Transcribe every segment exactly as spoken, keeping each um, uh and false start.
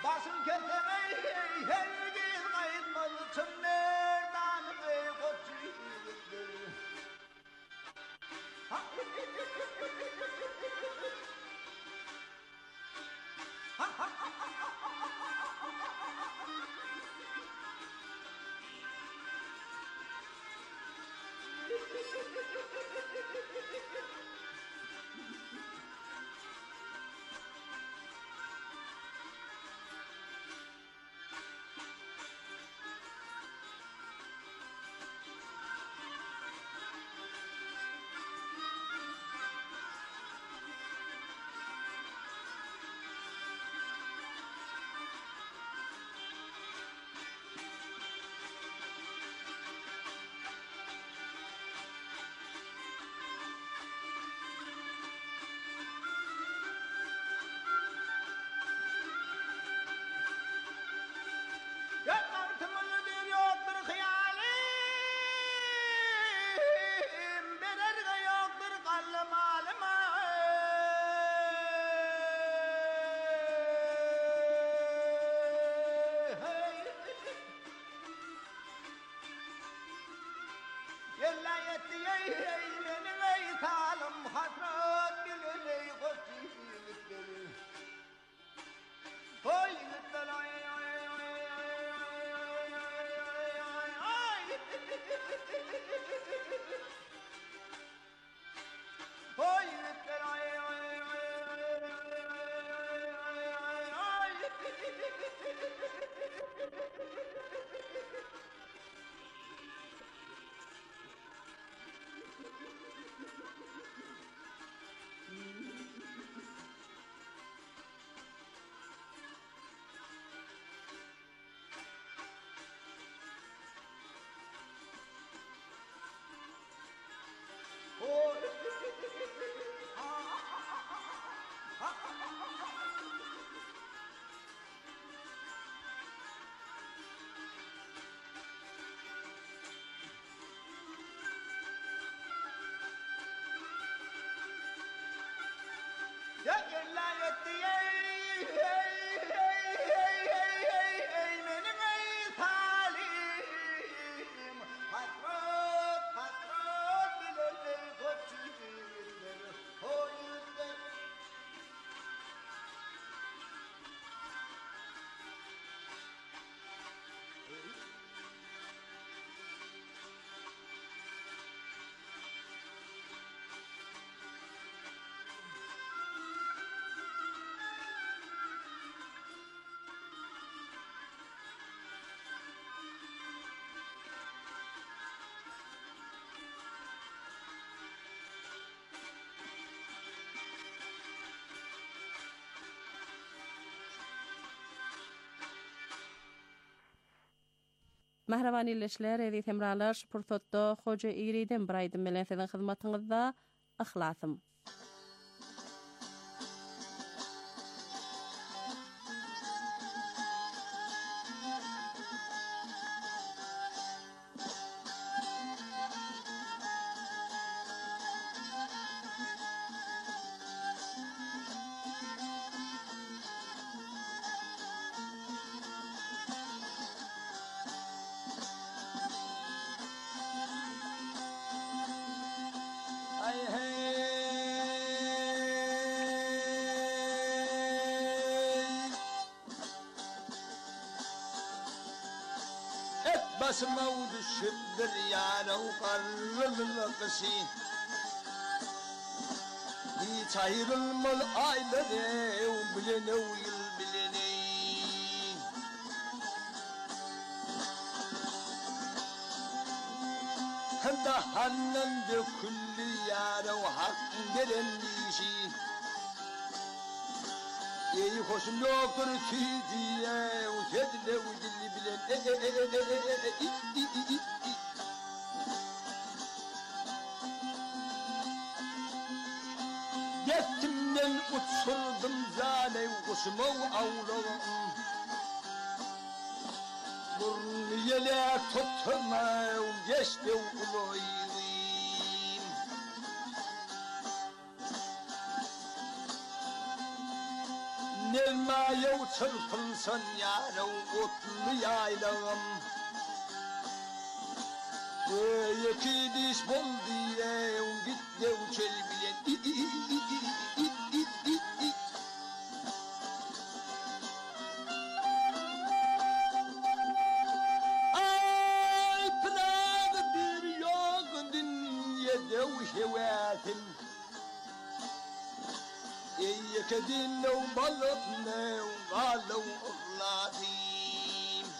Basın ketene her bir kayıtmalı çımlerden ey koçu yigitleri. Ha ha ha Mehrebani leşler edi temralar şpurtotto hoca iriden braydım bilen sizin hizmetinizde ihlasım. Basma uduşup bir yana ukarlılıkısı hiç ayrılmalı ayları bilene uyul bilene da hannan de kulli yara hakkın gelenlişi Ey hoşum yoktur tüydiye Uçedile uydilli bilen E e e e e e e i i i i Yetimden uçurdum zane Kuşumu avrum Burnu yele tutmam Geçti uloyum Elma yok çırpılsın yarım otlu yaylam. Yeki diş bol diye git de uçel bile. Ay pınar bir yok dünyada uşevatim. Yeki dinle balık ne valı uğlatim.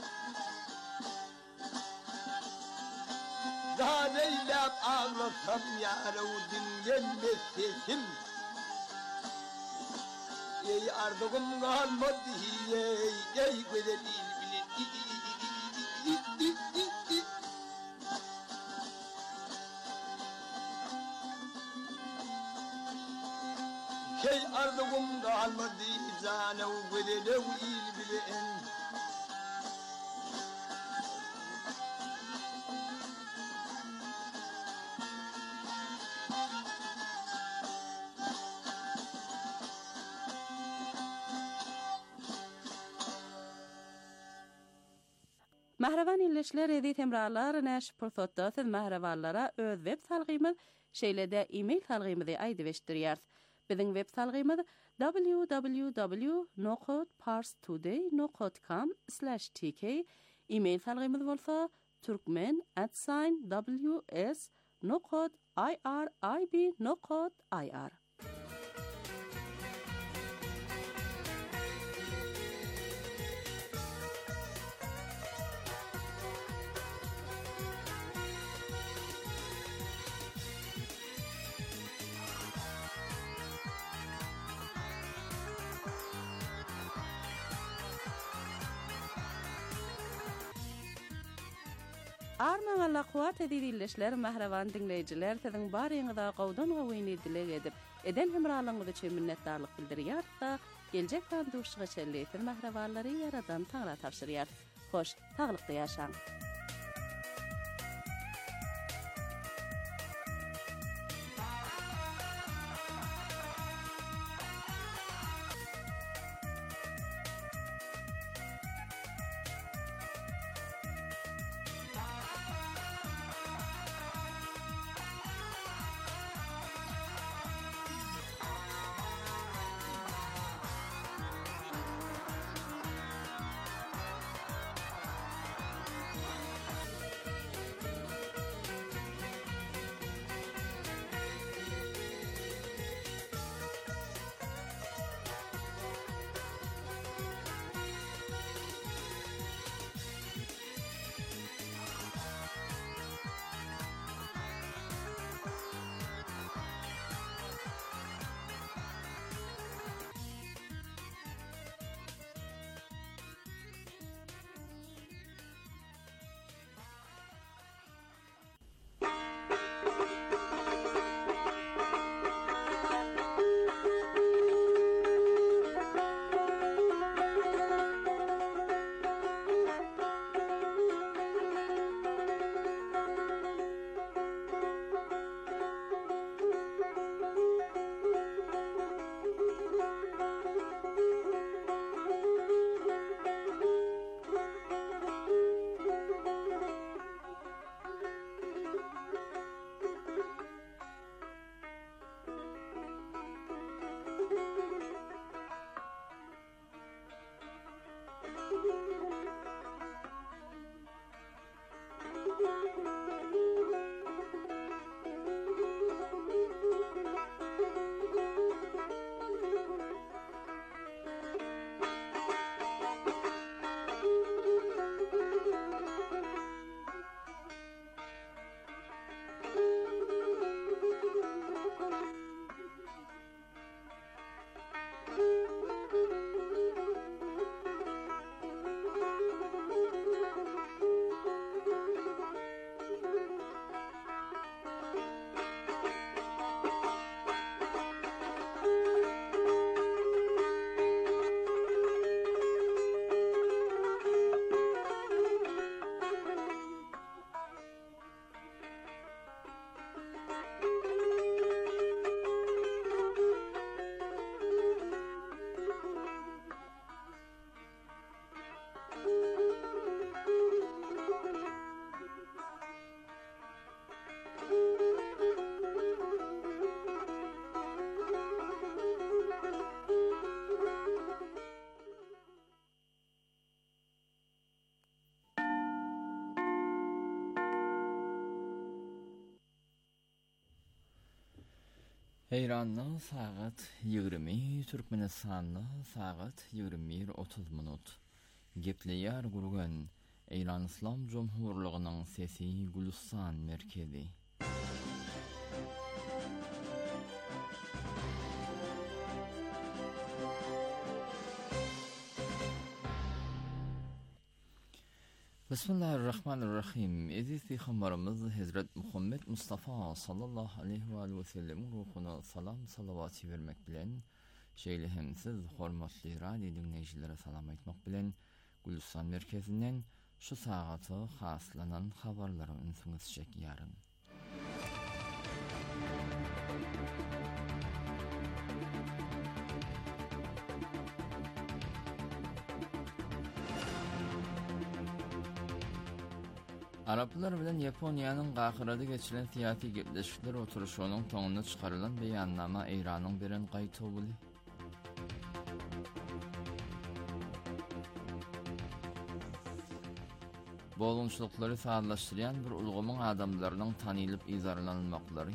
Zadeylem ağlasam yara o dünyemde sesim. Ey ardığım kalmadı ey ey böyle değil bile. Şey ardığım kalmadı zana o böyle değil bile. Mahravan illeşler edi temralar näş pursatda siz mahravanlara öz web salgymyz şeýlede e-mail salgymyzy aýdybeşdirýär. Biziň web salgymyz w w w nokta parstoday nokta com slash t k. E-mail salgymyz bolsa turkmen at w s nokta i r i b nokta i r. Arman Allah kuwat edilişler mahravan dinleyijiler siziň baryňyza gowdan gowyny dilek edip eden hemralygyňyzy üçin minnetdarlyk bildirýär da geljek banduşyga çelleýär mahrawanlary yaradan taňra tapşyrýar. Hoş, taglykda ýaşaň. Eyran'ın saat yigirmi, Türkmenistan'ın saat yigirmi bir otuz minut. Gepleýär gurgan Eyran İslam Jomhurlygynyň sesi Gülistan merkezi. Bismillahirrahmanirrahim. Ezisi habarımız Hazret Muhammed Mustafa sallallahu aleyhi ve sellem ruhuna salam salavat vermek bilen şeýle hem siz hormatly radio dinleýijilere salam aýtmak bilen Gülistan merkezinden şu sagatı haslanan habarlary ünsüňiz çekýäryn. Araplar bilen Yaponiýanyň gahyrada geçiren syýasy gepleşikler oturuşynyň toňuna çykarylan beýannama Eýranyň beren gaýtawyly. Bolunçlyklary sağlaşdyrýan bir ulgamyň adamlarynyň tanylyp izarlanmaklary.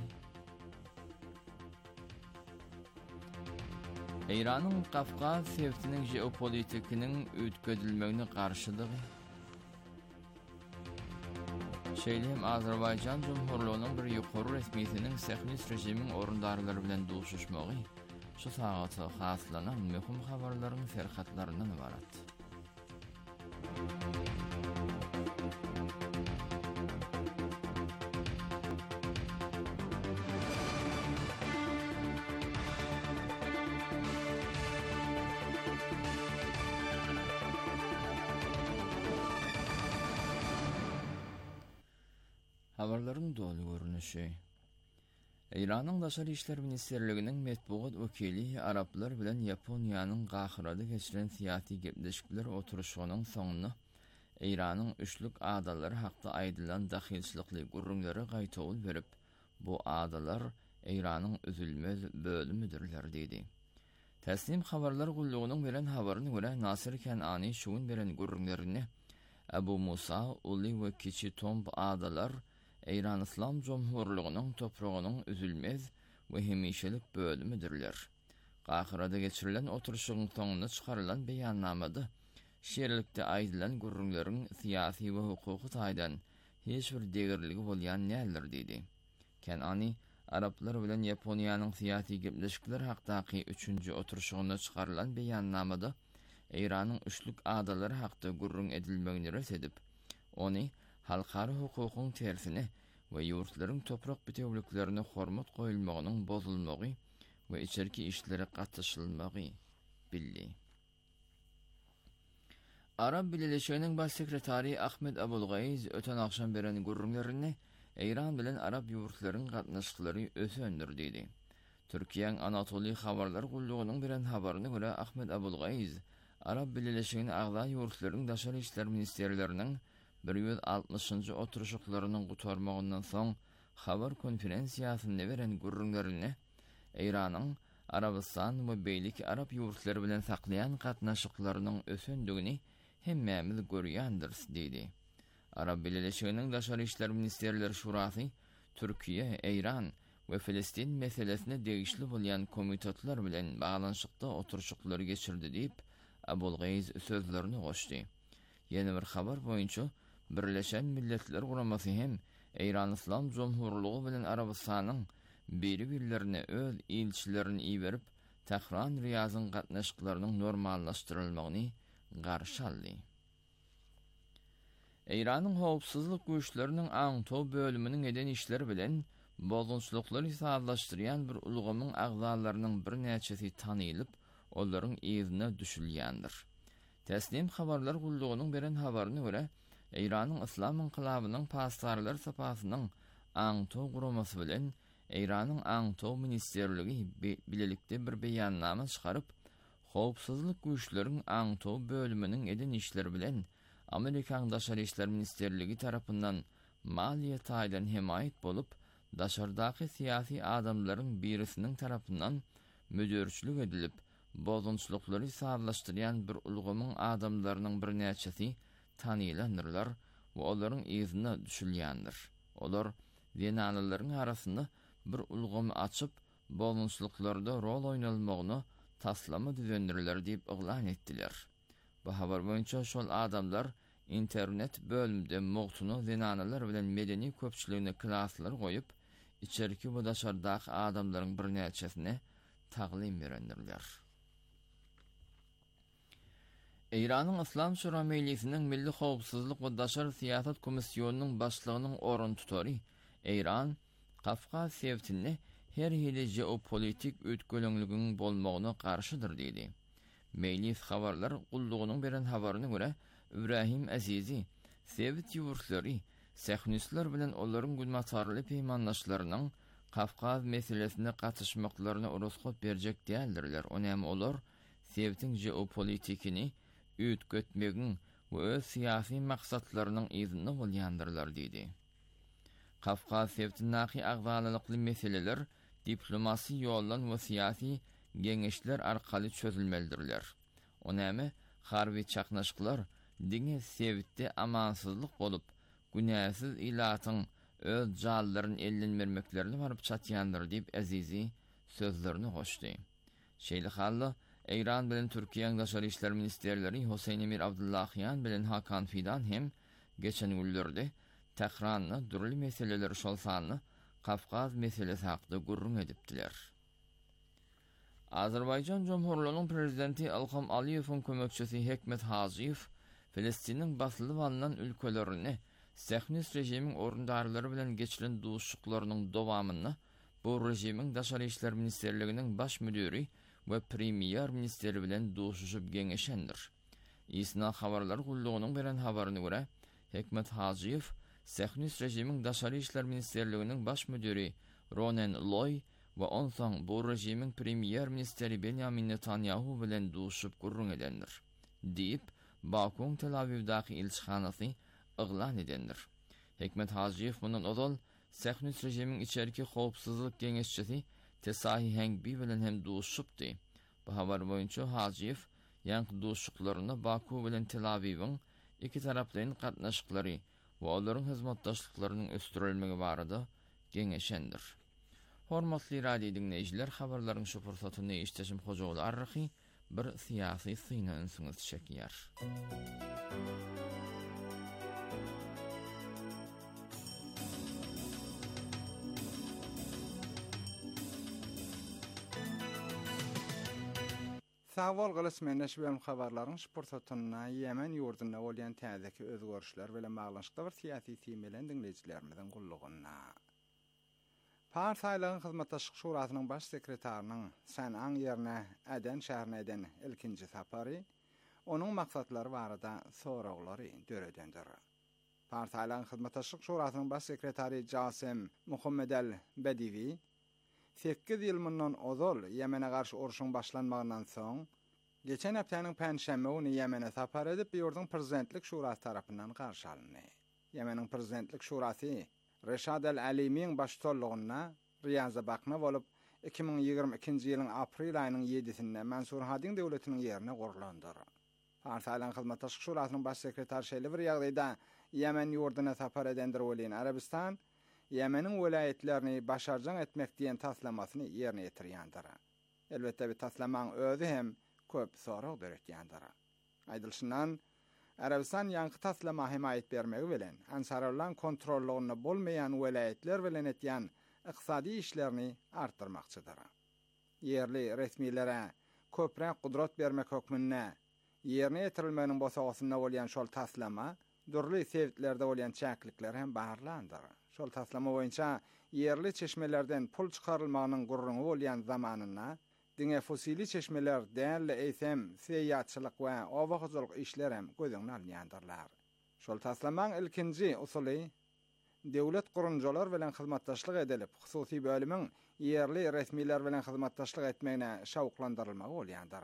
Eýranyň Kafkaz sewtiniň jeopolitikiniň ötközülmegine garşylygy. Şeýlem Azerbaýjan Jomhurlygynyň bir ýokary resmiýetiniň sehnis rejimiň orundarlary bilen duşuşmagy şu sagaty haslanan möhüm habarlaryň serhatlaryndan ibarat. Habarlaryň dolu görünüşi. Eýranyň Daşary işler ministerliginiň metbuat wekili Araplar bilen Yaponiýanyň gahyrada geçiren syýasy gepleşikler oturuşynyň soňuny Eýranyň üçlük adalary hakda aýdylan dahilçilikli gurrunlary gaýtawyl berip, bu adalar Eýranyň üzülmez bölümidirler dedi. Täslim habarlar gullugynyň beren habaryna görä Nasir Kenani şuun beren gurrunlaryny Abu Musa Uli we Kiçi Tomb adalar Eyran İslam Jomhurlygynyň toprağynyň üzülmez we hemişelik bölümidirler. Gahyrada geçirilen oturuşyň soňuna çykarylan beýannamada şeýerlikde aýdylan gurrunlaryň syýasy we hukuky taýdan hiç bir degirligi bolýan näler dedi. Kenani Araplar bilen Yaponiýanyň syýasy gepleşikler hakdaky üçünji oturuşyna çykarylan beýannamada Eýranyň üçlük adalary hakda gurrun edilmegini resedip, ony halkary hukukyň tersine we ýurtlaryň toprak bütewliklerine hormat goýulmagynyň bozulmagy we içerki işlere gatnaşylmagy bildi. Arap Birleşiginiň baş sekretary Ahmed Abulgaýz öten akşam beren gurrunlaryny Eýran bilen Arap ýurtlaryň gatnaşyklary ösendir dedi. Türkiýanyň Anatoli habarlar gullugynyň beren habaryna görä Ahmed Abulgaýz Arap Birleşiginiň agza ýurtlaryň daşary işler ministerleriniň bir yüz altmışynjy oturuşyklarynyň gutarmagyndan soň habar konferensiýasyny beren gurrunlaryny Eýranyň Arabistan we beýlik Arap ýurtlary bilen saklayan gatnaşyklarynyň ösendigini hemmämiz görýändir dedi. Arap Birleşiginiň daşary işler ministerleri şurasy Türkiýe, Eýran we Filistin meselesine degişli bolýan komitetler bilen baglanyşykda oturuşyklary geçirdi diýip Abulgaýz sözlerini goşdy. Ýene bir habar boýunça Birleşen Milletler Guramasy hem Eýran İslam Jomhurlygy bilen Arabistanyň biri-birlerine öz ilçilerini iýerip, Tehran Riýazyň gatnaşyklarynyň normallaşdyrylmagyny garşy aldy. Eýranyň howpsuzlyk güýçleriniň aňto bölüminiň eden işleri bilen bozgunçlyklary sağlaşdyrýan bir ulgamyň agzalarynyň bir näçesi tanylyp, olaryň ýerine düşülýändir. Täslim habarlar gullugynyň beren habaryna görä Eýranyň İslam inqilabynyň pastarlar sapasynyň aňto guramasy bilen Eýranyň aňto ministerligi bilelikde bir beýannama çykaryp, howpsuzlyk güýçleriniň aňto bölüminiň eden işleri bilen Amerikan Daşary işler ministerligi tarapyndan maliýe taýdan himayet bolup, daşardaky syýasy adamlaryň birisiniň tarapyndan müdürçilik edilip, bozgunçlyklary sağlaşdyrýan bir ulgamyň adamlarynyň bir näçesi tanylanyrlar we olaryň ýerine düşülýändir. Olar Vienalaryň arasynda bir ulgamy açyp, bolunçluklarda rol oynalmagyny taslama düzendirler diýip yglan etdiler. Bu habar boýunça şol adamlar internet bölümde mugtuny zinanalar bilen medeni köpçüligine klaslar goýup, içerki bu daşardaky adamlaryň bir näçesine taglim berendirler. Iranyň Islam Şura Meclisiniň Milli Howpsuzlyk we Daşary Siýasat Komissiýonunyň başlygynyň orun tutary. Iran Kafkas sevtini her hili jeopolitik ötkölüňliginiň bolmagyna garşydyr diýdi. Meclis habarlar gullugynyň beren habaryna görä İbrahim Azizi sevt ýurtlary Sähnüsler bilen olaryň gülmatarly peýmanlaşlarynyň Kafkas meselesine gatnaşmaklaryna ruhsat berjek diýerler. Onam olar sevtiň jeopolitikini ütgötmegiň we öz syýasy maksatlarynyň izni bolýandyrlar diýdi. Kafkas sevtinaky agzalykly meseleler diplomasi ýollan we syýasy geňeşler arkaly çözülmelidirler. Onamy harby çaknaşyklar diňe sevitde amansyzlyk bolup, günäsiz ilatyň öz jallaryny ellenmermeklerini baryp çatýandyr diýip Azizi sözlerini goşdy. Şeýle hally Iran bilen Türkiýeň daşary işler ministerleri Hüseyin Emir Abdullahyan bilen Hakan Fidan hem geçen günlerde Tehranyň durly meseleler şolsanyny Kafkas meselesi hakda gurrun edipdiler. Azerbaýjan Jomhurlygynyň prezidenti Ilham Aliýewiň kömekçisi Hekmet Hajiýew Filistiniň basyly bolan ülkelerini Sähnüs rejimiň orundarlary bilen geçiren duşuklarynyň dowamyny bu rejimiň daşary işler ministerliginiň baş müdiri we premier ministeri bilen duşuşyp geňeşendir. Isna habarlar gullugynyň beren habaryna görä Hekmet Hajiýew Sähnüs rejimiň daşary işler ministerliginiň baş müdiri Ronen Loy we onsoň bu rejimiň premier ministeri Benjamin Netanyahu bilen duşup gurrun edendir diýip Bakuň Tel Avivdaky elçihanasy yglan edendir. Hekmet Hajiýew mundan ozal Sähnüs rejimiň içerki howpsuzlyk geňeşçisi Tesahi Hengbi bilen hem duşupdy. Bu habar boýunça Hajiýew ýanky duşuklaryny Baku bilen Tel Aviwiň iki taraplyň gatnaşyklary we olaryň hyzmatdaşlyklarynyň östürilmegi barada geňeşendir. Hormatly radio dinleýijiler, habarlaryň şu fursatyny işleşim hojagy arryhy bir syýasy syna önsüňiz çekýär. Sawal gylysman näşbem habarlaryň şportatyna Ýemen ýurduna bolýan täzeki özgörüşler bilen baglanşykda bir syýasy temelen dinleýijilerimiziň gullugyna. Partiýalaryň hyzmatdaşlyk şurasynyň baş sekretarynyň San'an ýerine Aden şäherine eden ilkinji sapary, onuň maksatlary barada soraglary döredendir. Partiýalaryň hyzmatdaşlyk şurasynyň baş sekretary Jasem Muhammedel Bedivi sekiz ýyl mundan ozal Ýemene garşy uruşyň başlanmagyndan soň geçen heptäniň pänşembe güni Ýemene sapar edip ýurdun prezidentlik şurasy tarapyndan garşy alındy. Ýemeniň prezidentlik şurasy Reşad el-Alimiň başçylygyna Riyaza bakma bolup iki bin ýygrimi ikinji ýylyň aprel aýynyň ýedisinde Mansur Hadiň döwletiniň ýerine gurlandyr. Partiýalaryň hyzmatdaşlyk şurasynyň baş sekretary şeýle bir ýagdaýda Ýemen ýurduna sapar edendir bolýan Arabistan Ýemeniň welaýetlerini başarjan etmek diýen taslamasyny ýerine ýetirýändir. Elbetde bir taslamaň özü hem köp sorag beretýändir. Aýdylşyndan Arabistan ýanky taslama himayet bermegi bilen Ansarullan kontrollygyny bolmaýan welaýetler bilen etýän iqtisadi işlerini artdyrmakçydyr. Yerli resmiýlere köpräk gudrat bermek hökmünde ýerine ýetirilmeginiň bosagyna bolýan şol taslama durly sebeplerde bolýan çäklikler hem baharlandyr. Şol taslama boýunça yerli çeşmelerden pul çykarylmagynyň gurruny bolýan zamanyna diňe fosili çeşmeler däli eýsem seýýatçylyk we owagyjylyk işler hem gözüňe alýandyrlar. Şol taslamaň ilkinji usuly döwlet gurunjalar bilen hyzmatdaşlyk edilip, hususy bölümiň yerli resmiýler bilen hyzmatdaşlyk etmegine şawklandyrylmagy bolýandyr.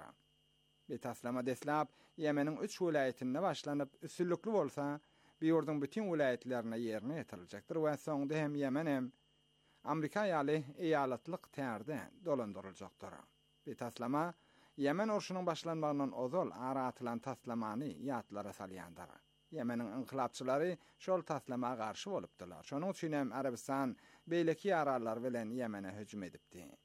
Bu taslama deslap Ýemeniň üç welaýetinde başlanyp, üsünlikli bolsa, bir ýurdun bütün welaýetlerine ýerine ýetiriljekdir we soňda hem Ýemen hem Amerika ýaly eýalatlyk tärde dolandyryljakdyr. Bu taslama Ýemen urşunyň başlanmagyndan ozal ara atylan taslamany ýatlara salýandyr. Ýemeniň inqilapçylary şol taslamaga garşy bolupdylar. Şonuň üçin hem Arabistan beýleki ýararlar bilen Ýemene hüjüm edipdi.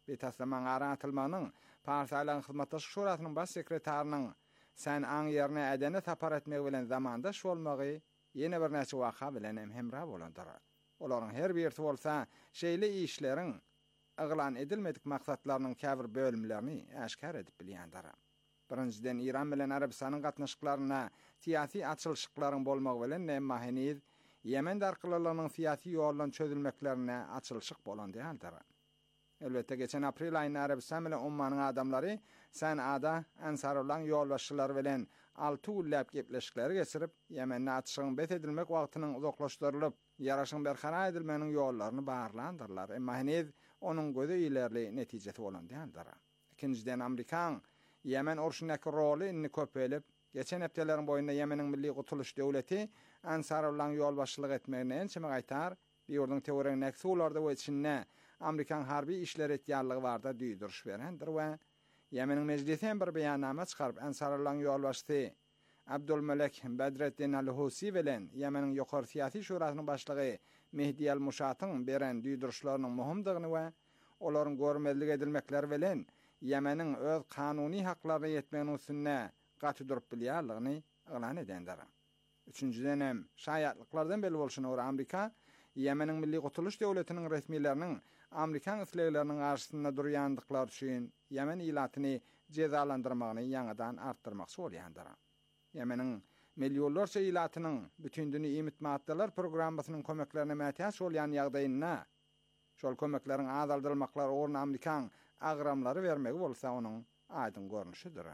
Betaslaman aratılmanın Partiyalan Hyzmatdaşlyk Şurasynyň baş sekretarının sen aň ýerine edene tapar etmek bilen zamandaş bolmagy ýene bir näçe waka bilen hem hemra bolandyr. Olaryň her birisi bolsa şeýle işleriň aglan edilmedik maksatlarynyň käbir bölümlerini aşkar edip bilýändir. Birinjiden İran bilen Arabistanyň gatnaşyklaryna siyasi açylşyklaryň bolmagy bilen näme heniz Yemen darkylarynyň siyasi ýoldan çözülmeklerine açylşyk bolan däldir. Elbette geçen aprel ayında Arabistan bilen Ommanyň adamlary Sanada Ansarullah ýolbaşçylary bilen alty ullap gepleşikleri geçirip Yemen'e atışyň bet edilmek wagtynyň uzaklaşdyrylyp ýaraşyň berhara edilmeniň ýollaryny barlandyrlar. Emma heniz onuň göze ilerli netijesi bolan däldir. Ikinciden Amerikan Yemen orşundaky roly köpelip geçen hepdeleriň boýunda Yemeniň Milli Gutuluş Döwleti Ansarullah ýolbaşçylyk etmegine ençeme gaýtar bir ýurduň teoriýasyny näksularda geçinne Amerikan harbi işler etýärligi barda düýdürüş berendir we Yemeniň meclisiň bir beýannama çykaryp Ansarullah ýolbaşçysy Abdulmalek Badreddin al-Husi bilen Yemeniň ýokary syýasy şurasynyň başlygy Mehdi al-Mushatyň beren düýdürüşleriniň muhimdygyny we olaryň görmezlik edilmekleri bilen Yemeniň öz kanuny haklaryny ýetmeginiň üstüne gaty durup bilýärligini elan edendir. Üçüncüden hem şaýatlyklardan belli bolşuna göre Amerika Yemeniň Milli Gutuluş Döwletiniň resmiýetleriniň Amerikan islegleriniň garşysynda durýandyklar üçin Yemen ilatyny cezalandyrmagyny ýangydan artdyrmakçy bolýandyr. Yemeniň milyonlarça ilatynyň bütün dünya imitmatdalar programmasynyň kömeklerine mätäç bolýan ýagdaýyna şol kömekleriň azaldyrylmaklar orna Amerikan agramlary bermegi bolsa onuň aýdyn görnüşidir.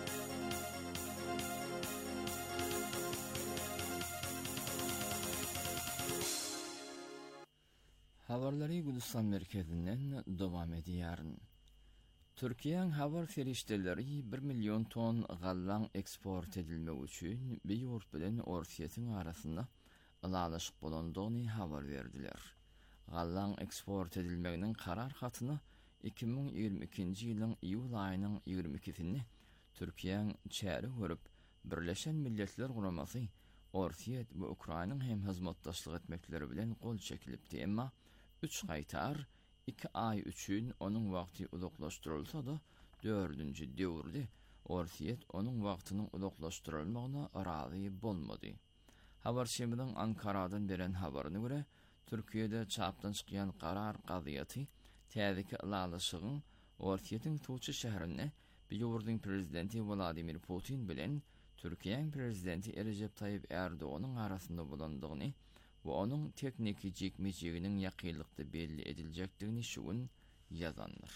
Habarları Gudistan merkezinden devam edýär. Türkiýeň habar ferişdeleri bir milyon ton gallan eksport edilmek üçin bir ýurt bilen Orsiýetiň arasynda ılalaşyk bolandygyny habar berdiler. Gallan eksport edilmeginiň karar hatyny iki bin ýygrimi ikinji ýylyň iýul aýynyň ýygrimi ikisinde Türkiýeň çäri görüp Birleşen Milletler Guramasy Orsiýet we Ukrainanyň hem hyzmatdaşlyk etmekleri bilen gol çekilipdi, emma üç gaýtar iki ay üçün onuň wagty uzaklaşdyrylsa da dördünji döwürde Orsiýet onuň wagtynyň uzaklaşdyrylmagyna razy bolmady. Habar şeminiň Ankaradan beren habaryna görä, Türkiýede çapdan çykýan karar gaziýaty täzeki ılalaşygyň Orsiýetiň Tuçy şäherine bir ýurdun prezidenti Vladimir Putin bilen Türkiýeň prezidenti Recep Tayyip Erdoğan'ın arasında bulandygyny we onuň tekniki jekmejeginiň ýakynlykda belli ediljekdigini şugun ýazandyr.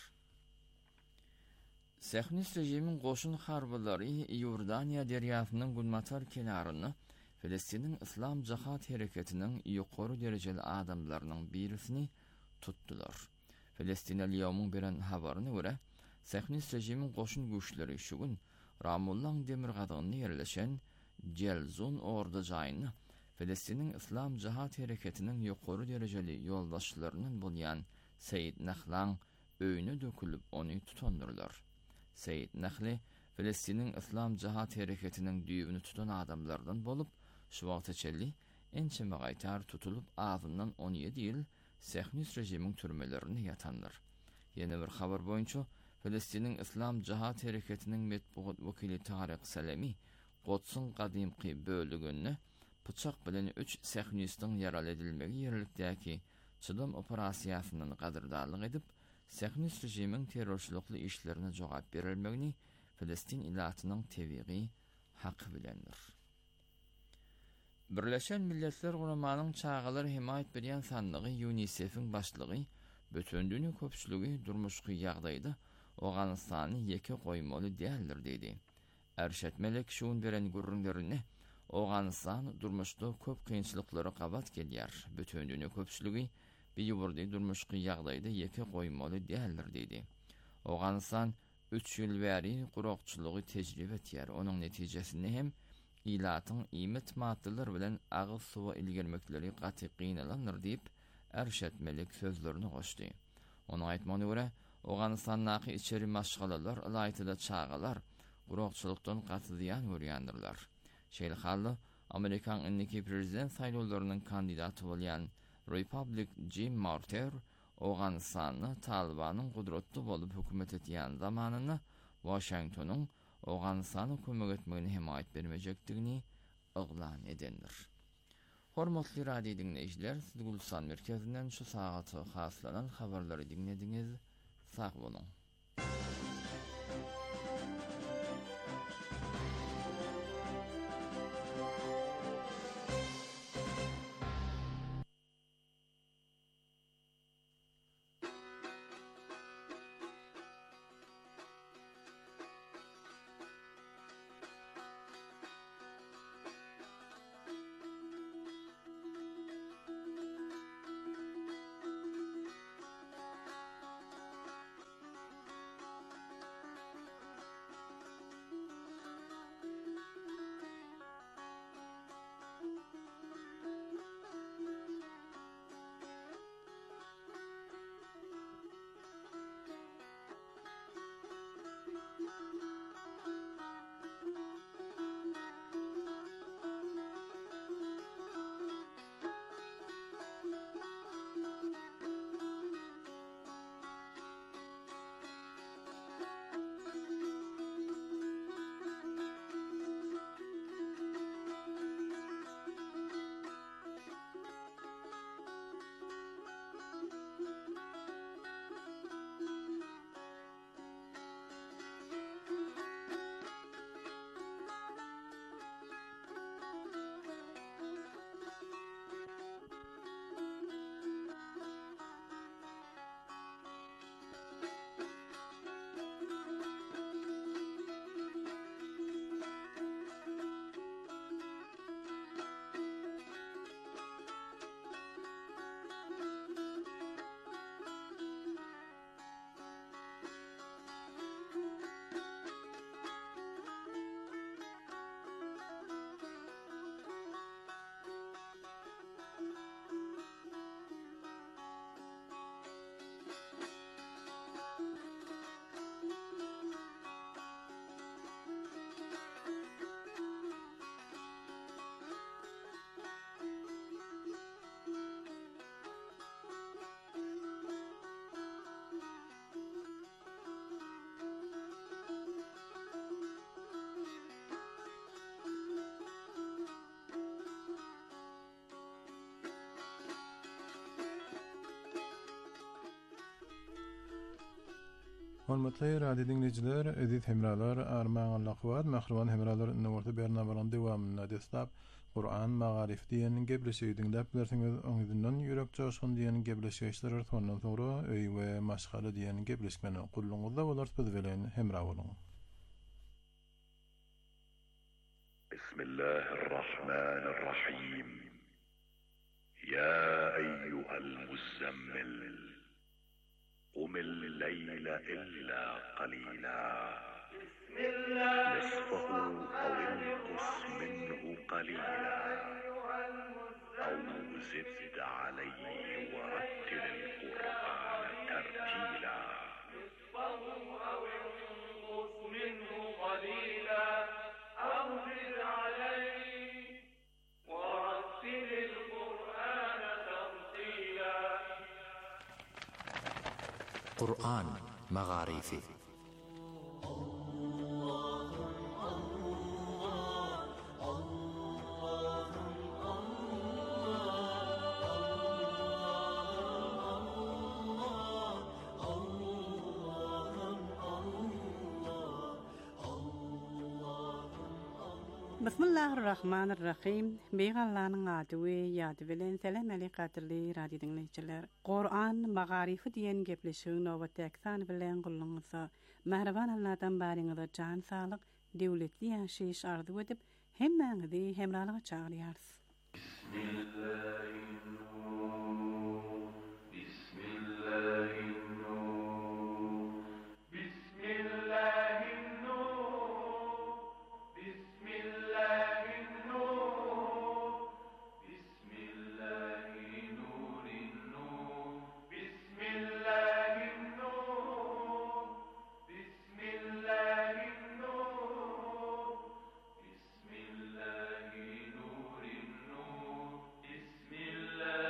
Sähnist rejimiň goşun harbylary Ýordaniýa derýasynyň Gunmatar kenaryny Filistiniň Islam Jahat hereketiniň ýokary derejeli adamlarynyň birisini tutdular. Filistinli ýawmyň beren habaryna görä, Sähnist rejimiň goşun güýçleri şugun Ramullan demirgadyny ýerleşen Jelzun ordu jaýyny Filistiniň Islam Jahat hereketiniň ýokary derejeli ýoldaşlarynyň bolýan Seýid Nahlan öýüne dökülüp ony tutandyrlar. Seýid Nahli Filistiniň Islam Jahat hereketiniň düýbüni tutan adamlardan bolup, şu wagtçely ençeme gaýtar tutulup ağzından on ýedi ýyl Sähnist rejimiň türmelerinde ýatandyr. Ýene bir habar boýunça Filistiniň Islam Jahat hereketiniň metbuat wekili Taryk Salami Qodsyň gadymky bölügünde bıçak bilen üç Sähnistin ýaraly edilmegi ýerlikdäki çydam operasiýasynyň gadyrdarlyk edip, Sähnist rejimiň terrorçylykly işlerine jogap berilmegini Filistin ilatynyň tebigi haky bilendir. Birleşen Milletler Guramanyň çağalar himayet berýän sandygy UNICEF'iň başlygy bütün dünya köpçüligi durmuşky ýagdaýda Awganystany ýeke goýmaly däldir dedi. Erşet Melek şuun beren gurrunlaryny Awganystan durmuşda köp kynçylyklary gabat gelýär. Bütün dünya köpçüligi bir ýurdy durmuşky ýagdaýda ýeke goýmaly däldir dedi. Awganystan üç ýyl bäri gurokçylygy tejribe etýär. Onuň netijesinde hem ilatyň iýmet maddalary bilen agyl suwa ilgermekleri gaty gynanlandyr diýip Erşet Melek sözlerini goşdy. Onuň aýtmagyna görä, Awganystandaky içeri maşgalalar, ýaýtyda çağalar gurokçylykdan gatydiýan görýändirler. Şeýle halda Amerikan inniki prezident saýlawlarynyň kandidaty bolýan Republik Jim Marter Awganystanyny Talibanyň gudratly bolup hökümet etýän zamanyny Washingtonyň Awganystana kömek etmegine himayet bermejekdigini oglan edendir. Hormatly radio dinleýijiler, siz Gulsan merkezinden şu sagaty haslanan habarlary dinlediňiz. Sag bolun. Hormatly radio dinleyijiler, edit hemralar, armaň laqwat, mahruman hemralar inne bernameleriniň dowamyna destlap Qur'an magarif diýen gebleşigi dinläp bilýärsiňiz. Oňyzyndan ýürek joşgyn diýen gebleşigler sondan sonra öý we maşgala diýen gebleşmeni gulluňyzda bolar bilen hemra boluň. Bismillahirrahmanirrahim. Ya eyyuhal muzammil قم الليل إلا قليلا نصفه أو انقص منه قليلا أو زد عليه ورتل القرآن ترتيلا نصفه أو انقص منه قليلا أو زد عليه ورتل القرآن ترتيلا. قرآن مغاريفي Bismillahirrahmanirrahim. Beýgallanyň ady we ýady bilen selam aleykatirli radio dinleýijiler. Qur'an magarifi diýen gepleşigiň nowatdaky bilen gulluňyza Mahraban Allahdan baryňyza jan saglyk, döwletli ýaşaýyş arzy edip hemmäňizi hemralyga çagyrýar. Bismillah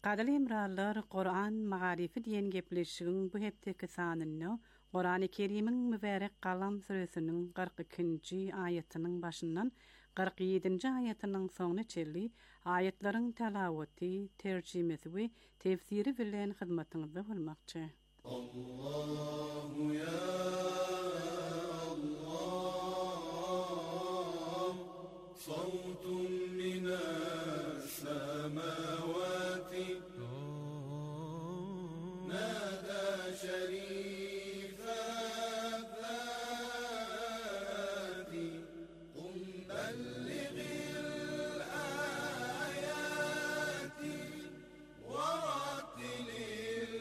Qadali imrallar Qur'an magarifi diyen gepleşigin bu hepdeki sanını Qur'an-ı Kerim'in mübarek Qalam suresinin qırk ikinci ayetynyň başyndan qırk ýedinji ayetynyň soňuna çelli ayetlaryň talawaty, terjimesi we tefsiri bilen hyzmatyňyzda bolmakçy. Allahu ya Allah, sawtun minas samawati nada sharifa fati qum ballighil ayati warattilil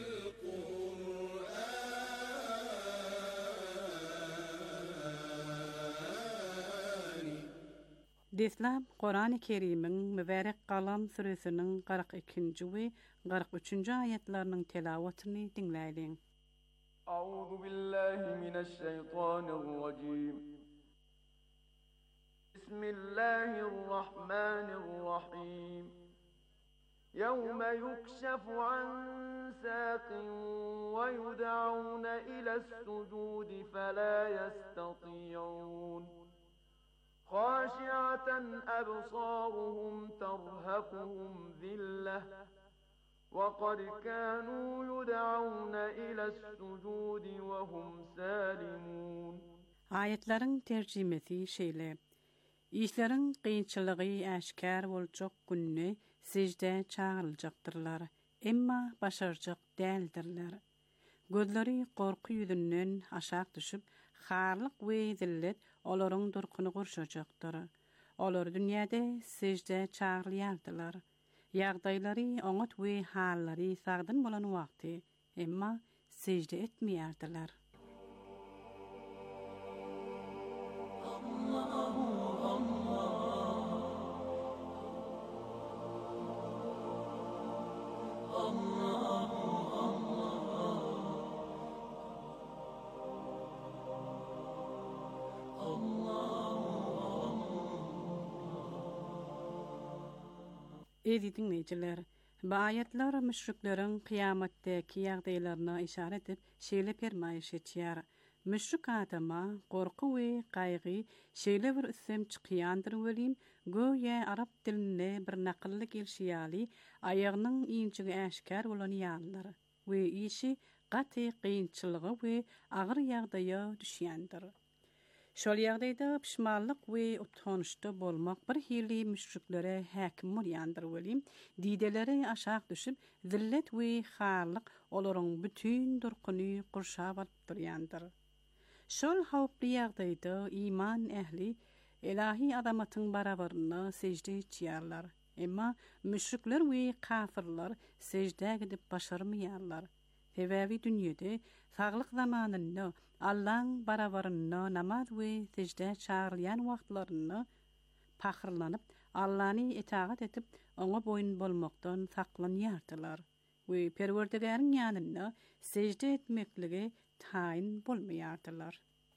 Deslam Qur'an-ı Kerim'in mübarek Qalam suresinin qırk ikinji we qırk üçünji ayetleriniň telawatyny dinläýin. A'udhu billahi mineşşeytanirracim. Bismillahirrahmanirrahim. Yevme yukşafu an saqin ve yud'auna ila's-sucudi fela yestati'un. خاشعة أبصارهم ترهقهم ذلة وقد كانوا يدعون إلى السجود وهم سالمون. Ayetlerin tercümesi şeýle. İşlerin kıyınçılığı aşkar bolacak günne secde çağrılacaktırlar. Emma başaracak däldirler. Gözleri korku yüzünden aşağı düşüp harlyk we zillet olaryň durkuny gurşajakdyr. Olar dünýäde secde çağrylýardylar. Ýagdaýlary oňat we hallary sagdyn bolan wagty, emma secde etmeýärdiler. Ezi dinleyijiler, bu ayetler müşrikleriň kıyametdeki ýagdaýlaryna işaret edip şeýle permaýyş etýär. Müşrik adama gorky we gaýgy şeýle bir üssem çykýandyr welim, goýa arab diline bir nakylly gelşýäli, aýagynyň iňçigi äşkar bolan ýanlar we işi gaty kynçylygy we agyr ýagdaýa düşýändir. Şol ýagdaýda pişmanlyk we utançda bolmak bir hili müşriklere häkim bolýandyr welim, dideleri aşağı düşüp zillet we harlyk olaryň bütün durkuny gurşap alyp durýandyr. Şol hawply ýagdaýda iman ähli ilahi adamatyň barabaryna secde etýärler. Emma müşrikler we kafirler secde edip başarmaýarlar. Hewewi dünýede saglyk zamanynda Allah'ın barabarynda namaz we secde çağrylýan wagtlaryny pahrlanyp Allah'ny itaat etip oňa boyun bolmakdan saklanýardylar we Perwerdigäriň ýanyna secde etmekligi taýin bolmaýardylar.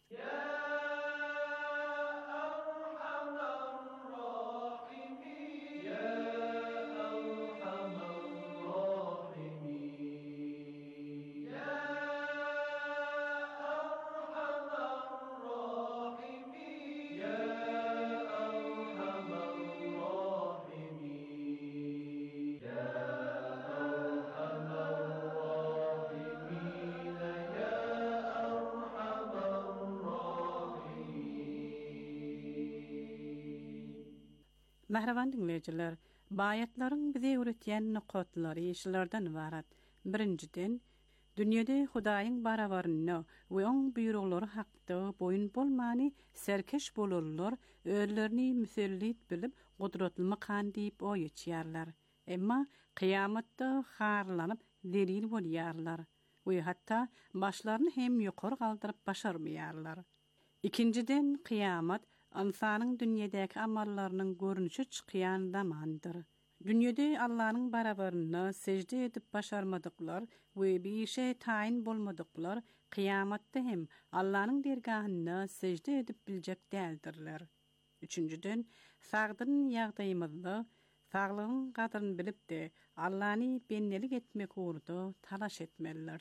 Mahravan dinleyijiler, bayatlaryň bize öwretýän nukatlary şulardan ibarat. Birinciden, dünýede Hudaýyň barabaryna we oň buýruklary hakda boyun bolmany serkeş bolarlar, özlerini müsellit bilip gudratly makan diýip oýaçýarlar. Emma kıyamatda harlanyp delil bolýarlar we hatda başlaryny hem ýokary galdyryp başarmaýarlar. Ikinciden, kıyamat insanyň dünýedäki amallarynyň görünüşi çykýan zamandyr. Dünýede Allahyň barabaryna secde edip başarmadyklar we bir işe taýin bolmadyklar, kıyamatda hem Allahyň dergahyna secde edip biljek däldirler. Üçüncüden, sagdyn ýagdaýymyzda Sağlığın qadrını bilip de Allah'ını bennelik etmek uğurda talaş etmeliler.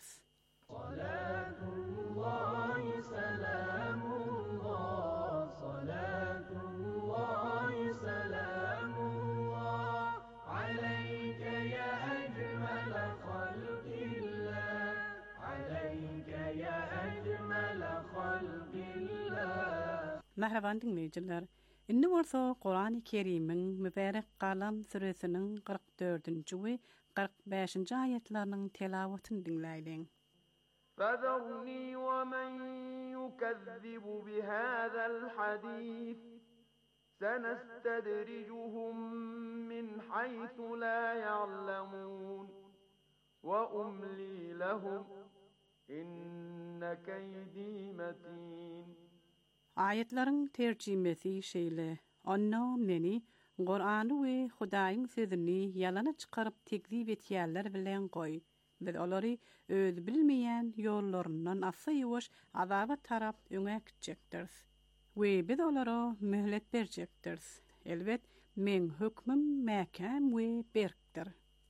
Salatullahi selamullah, salatullahi selamullah, aleyke ya ecmele halqillah, aleyke ya ecmele halqillah. Merhaban dinleyiciler. İnni bolsa Qur'an-ı Kerim'in mübarek Qalam suresinin qırq dördüncü we qırq beşinci ayetlerinin telavatını dinleýin. فَذَرْنِي وَمَنْ يُكَذِّبُ بِهَذَا الْحَدِيثِ سَنَسْتَدْرِجُهُمْ مِنْ حَيْثُ لَا يَعْلَمُونَ وَأُمْلِي لَهُمْ إِنَّ كَيْدِي مَتِينٌ. Ayetlerin tercümesi şeýle: "Anna meni Qur'any we Hudaýyň sözüni ýalana çykaryp tekzip etýärler bilen goý. Biz olary öz bilmeýän ýollaryndan asa ýuwaş azaba tarap öňe gitjekdir. We biz olara möhlet berjekdir. Elbet men hükmüm mäkäm we berkdir."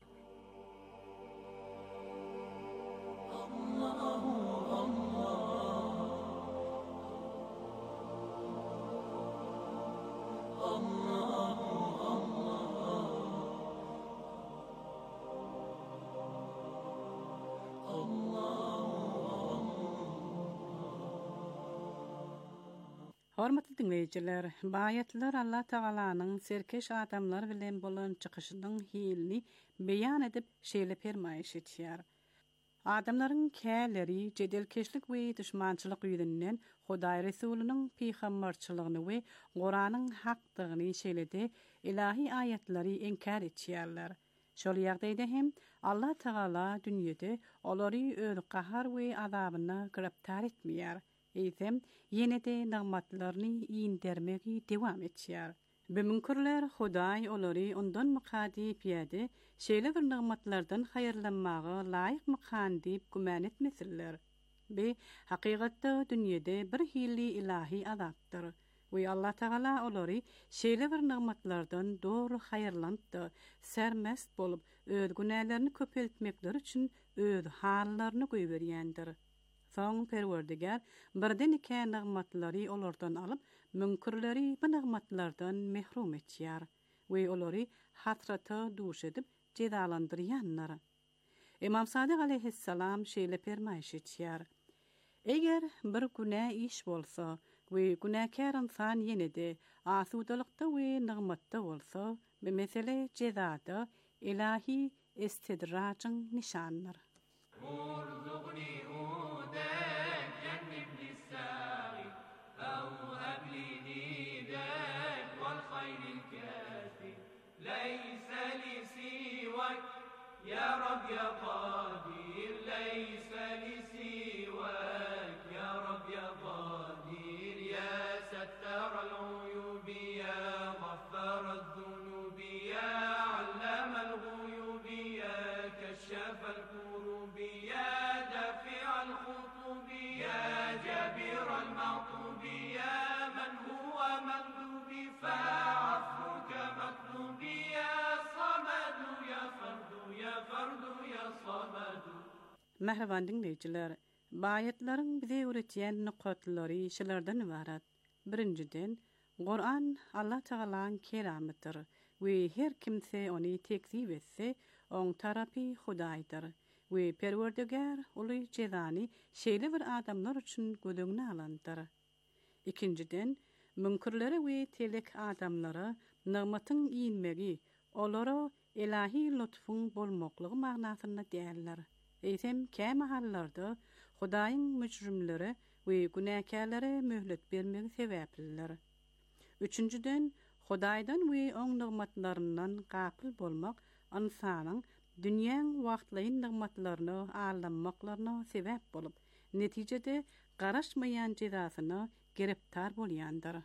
Hormatly dinleýijiler, bu ayetler Allah Taalanyň serkeş adamlar bilen bolan çykyşynyň hilini beýan edip şeýle fermaýyş etýär. Adamlaryň käleri jedelkeşlik we düşmançylyk ýüzünden Hudaý Resulüniň peýgamberçylygyny we Qur'anyň hakdygyny şeýlede ilahi ayetleri inkar etýärler. Şol ýagdaýda hem Allah Taala dünýede olary öz qahar we azabyna giriptar etmeýär. Eýsem, ýene-de nigmatlaryny iýindermegi dewam etýär. Bu münkirler Hudaý olary ondan mukadip ýady, şeýle bir nigmatlardan haýyrlanmagy laýyk mykan diýip güman etmesinler. Bu hakykatda dünýede bir hilli ilahi azapdyr. We Allah Taala olary şeýle bir nigmatlardan dogry haýyrlandy, sermest bolup öz günälerini köpeltmekleri üçin öz hallaryny goýberýändir. Soň Perwerdigar birden iki nigmatlary olardan alyp, münkirleri bu nigmatlardan mehrum etýär we olary hasrata duş edip cezalandyrýanlar. Imam Sadiq aleyhissalam şeýle fermaýyş etýär: "Eger bir günä iş bolsa we günäkär insan ýene-de asudalykda we nigmatda bolsa, bu mesele cezada ilahi istidrajyň nişanydyr." ليس لي سواك يا رب يا قدير ليس لي سواك يا رب يا قدير يا ستار العيوب يا غفار الذنوب يا علام الغيوب يا كشاف الكروب يا دافع الخطوب يا جابر المعطوب يا من هو مندوب فعفوك مطلوب يا صمد يا فرد يا فرد يا صمد. Merhaban dinleýijiler, bu ayetlerin bize öğretýän nukatlary şelerden ibarat. Birinciden, Qur'an Allah Taalanyň kelamydyr we her kimse ony tekzip etse, oň tarapy Hudaýdyr we Perwerdigar uly jezany şeýle bir adamlar üçin gödüňne alandyr. Ikinciden, münkirlere we telek adamlara nigmatyň iýinmegi, olara ilahi lutfyň bolmaklygy magnasyna däller. Eýsem, käme hallarda Hudaýyň müjrimleri we günäkärlere möhlet bermegi sebäpliler. Üçüncüden, Hudaýdan we oň nigmatlaryndan gapyl bolmak insanyň dünýäň wagtlaýyn nigmatlaryny aldanmaklaryna sebäp bolup, netijede garaşmaýan jezasyna giriptar bolýandyr.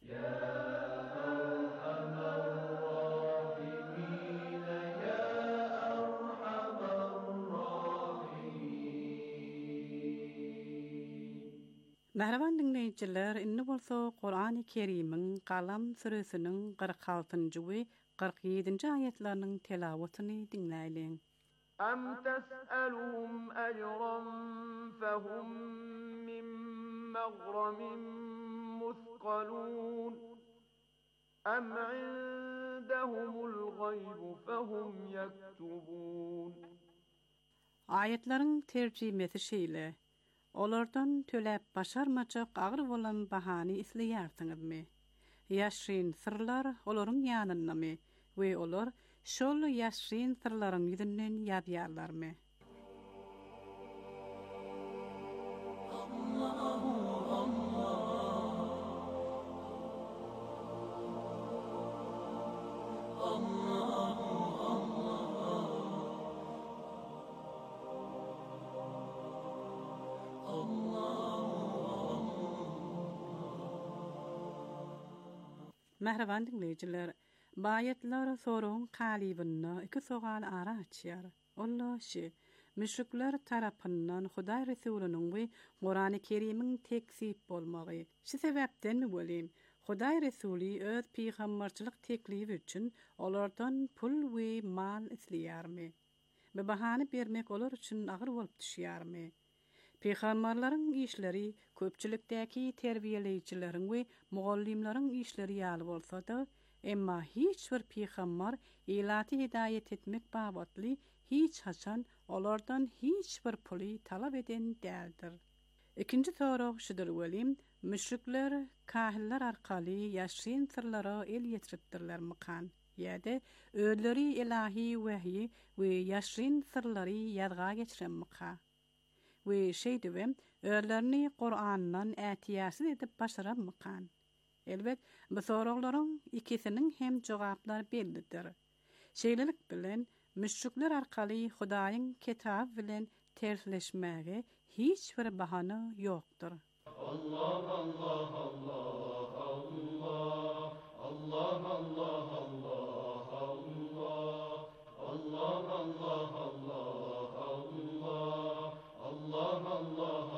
Merhaban dinleýijiler, inni bolsa Qur'an-ı Kerim'iň Qalam suresiniň qırk altıncı we qirq yedinji ayetlerinin telavatını dinleyelim. أم تسألهم أجرا فهم من مغرم مثقلون أم عندهم الغيب فهم يكتبون. Ayetlerin tercümesi şeýle: Olardan töläp başarmajak agyr bolan bahany isleýärsiňizmi? Ýaşryn sırlar olaryň ýanynamy we olar şol ýaşryn sırlaryň ýüzünden ýazýarlarmy? Mehreban dinleyijiler, bayetler soruň kalybyna iki sogal ara açýar. Olar şi, müşrikler tarapyndan Hudaý Resulüniň we Qur'an-ı Kerimiň tekzip bolmagy. Şu sebäpdenmi bolim? Hudaý Resulü öz peýgamberçilik teklibi üçin olardan pul we mal isleýärmi? Bu bahany bermek olar üçin agyr bolup düşýärmi? Peýgamberleriň işleri köpçülikdäki terbiýeleýiçileriň we mugallimleriň işleri ýaly bolsa-da, emma hiç bir peýgamber elaty hidaýet etmek babatly hiç haçan olardan hiç bir puly talap eden däldir. Ikinji soru şudur welim, müşrikler kahiller arkaly ýaşryn sırlara el ýetiripdirlermi kan? Ýa-da özleri ilahi wahyi we ýaşryn sırlary ýazga geçirenmi kan? We şeýdibem, özlerini Qur'andan ätiýärsiz edip başaranmy kan? Elbet, bu soraklaryň ikisiniň hem jogaplar bellidir. Şeýlelik bilen müşrikler arkaly Hudaýyň kitab bilen tersleşmäge hiç bir bahana ýokdur. Allah Allah Allah Allah Allah Allah Allah Allah Allah Allah Allah Allah